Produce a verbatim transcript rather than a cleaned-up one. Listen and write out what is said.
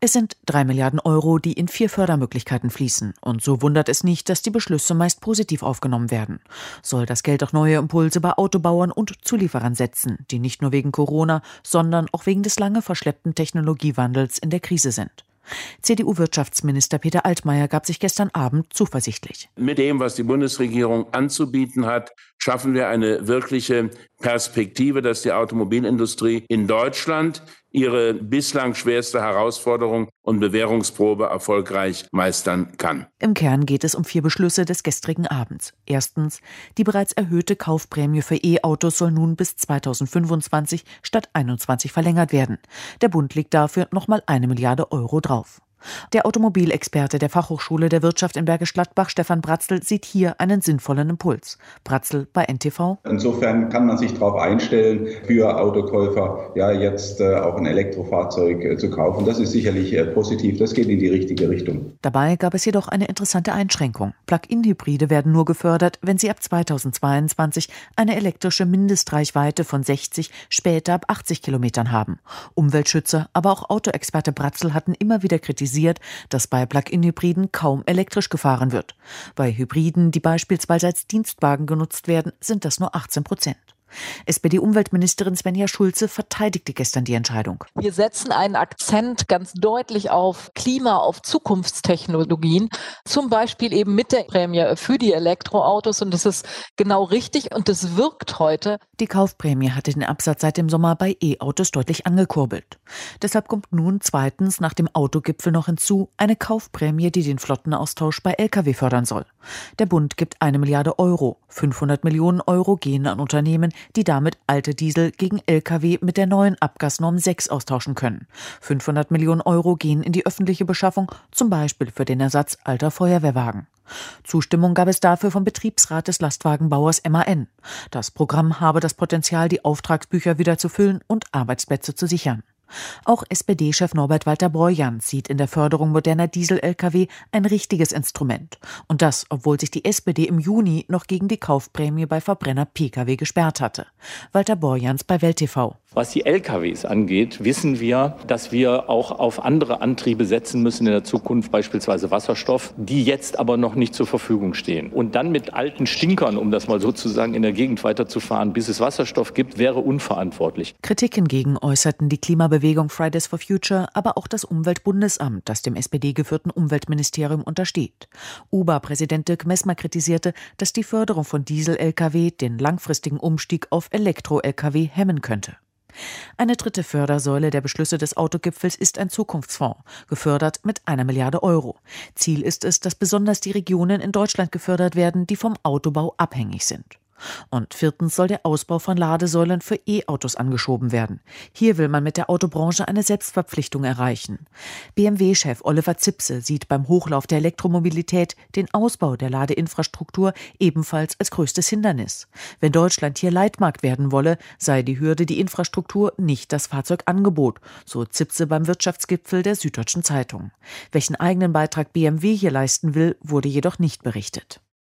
Es sind drei Milliarden Euro, die in vier Fördermöglichkeiten fließen. Und so wundert es nicht, dass die Beschlüsse meist positiv aufgenommen werden. Soll das Geld auch neue Impulse bei Autobauern und Zulieferern setzen, die nicht nur wegen Corona, sondern auch wegen des lange verschleppten Technologiewandels in der Krise sind. C D U-Wirtschaftsminister Peter Altmaier gab sich gestern Abend zuversichtlich. Mit dem, was die Bundesregierung anzubieten hat, schaffen wir eine wirkliche Perspektive, dass die Automobilindustrie in Deutschland ihre bislang schwerste Herausforderung und Bewährungsprobe erfolgreich meistern kann. Im Kern geht es um vier Beschlüsse des gestrigen Abends. Erstens, die bereits erhöhte Kaufprämie für E-Autos soll nun bis zweitausendfünfundzwanzig statt einundzwanzig verlängert werden. Der Bund legt dafür nochmal eine Milliarde Euro drauf. Der Automobilexperte der Fachhochschule der Wirtschaft in Bergisch Gladbach, Stefan Bratzl, sieht hier einen sinnvollen Impuls. Bratzl bei N T V. Insofern kann man sich darauf einstellen, für Autokäufer ja jetzt äh, auch ein Elektrofahrzeug äh, zu kaufen. Das ist sicherlich äh, positiv. Das geht in die richtige Richtung. Dabei gab es jedoch eine interessante Einschränkung. Plug-in-Hybride werden nur gefördert, wenn sie ab zweitausendzweiundzwanzig eine elektrische Mindestreichweite von sechzig, später ab achtzig Kilometern haben. Umweltschützer, aber auch Autoexperte Bratzl hatten immer wieder kritisiert, dass bei Plug-in-Hybriden kaum elektrisch gefahren wird. Bei Hybriden, die beispielsweise als Dienstwagen genutzt werden, sind das nur achtzehn Prozent. S P D-Umweltministerin Svenja Schulze verteidigte gestern die Entscheidung. Wir setzen einen Akzent ganz deutlich auf Klima, auf Zukunftstechnologien, zum Beispiel eben mit der Prämie für die Elektroautos. Und das ist genau richtig und das wirkt heute. Die Kaufprämie hatte den Absatz seit dem Sommer bei E-Autos deutlich angekurbelt. Deshalb kommt nun zweitens nach dem Autogipfel noch hinzu eine Kaufprämie, die den Flottenaustausch bei L K W fördern soll. Der Bund gibt eine Milliarde Euro. fünfhundert Millionen Euro gehen an Unternehmen, die damit alte Diesel gegen L K W mit der neuen Abgasnorm sechs austauschen können. fünfhundert Millionen Euro gehen in die öffentliche Beschaffung, zum Beispiel für den Ersatz alter Feuerwehrwagen. Zustimmung gab es dafür vom Betriebsrat des Lastwagenbauers M A N. Das Programm habe das Potenzial, die Auftragsbücher wieder zu füllen und Arbeitsplätze zu sichern. Auch S P D-Chef Norbert Walter-Borjans sieht in der Förderung moderner Diesel-L K W ein richtiges Instrument. Und das, obwohl sich die S P D im Juni noch gegen die Kaufprämie bei Verbrenner-P K W gesperrt hatte. Walter-Borjans bei Welt T V. Was die L K Ws angeht, wissen wir, dass wir auch auf andere Antriebe setzen müssen in der Zukunft, beispielsweise Wasserstoff, die jetzt aber noch nicht zur Verfügung stehen. Und dann mit alten Stinkern, um das mal sozusagen in der Gegend weiterzufahren, bis es Wasserstoff gibt, wäre unverantwortlich. Kritik hingegen äußerten die Klimabewegung Fridays for Future, aber auch das Umweltbundesamt, das dem S P D-geführten Umweltministerium untersteht. U B A-Präsident Dirk Messmer kritisierte, dass die Förderung von Diesel-L K W den langfristigen Umstieg auf Elektro-L K W hemmen könnte. Eine dritte Fördersäule der Beschlüsse des Autogipfels ist ein Zukunftsfonds, gefördert mit einer Milliarde Euro. Ziel ist es, dass besonders die Regionen in Deutschland gefördert werden, die vom Autobau abhängig sind. Und viertens soll der Ausbau von Ladesäulen für E-Autos angeschoben werden. Hier will man mit der Autobranche eine Selbstverpflichtung erreichen. B M W-Chef Oliver Zipse sieht beim Hochlauf der Elektromobilität den Ausbau der Ladeinfrastruktur ebenfalls als größtes Hindernis. Wenn Deutschland hier Leitmarkt werden wolle, sei die Hürde die Infrastruktur, nicht das Fahrzeugangebot, so Zipse beim Wirtschaftsgipfel der Süddeutschen Zeitung. Welchen eigenen Beitrag B M W hier leisten will, wurde jedoch nicht berichtet.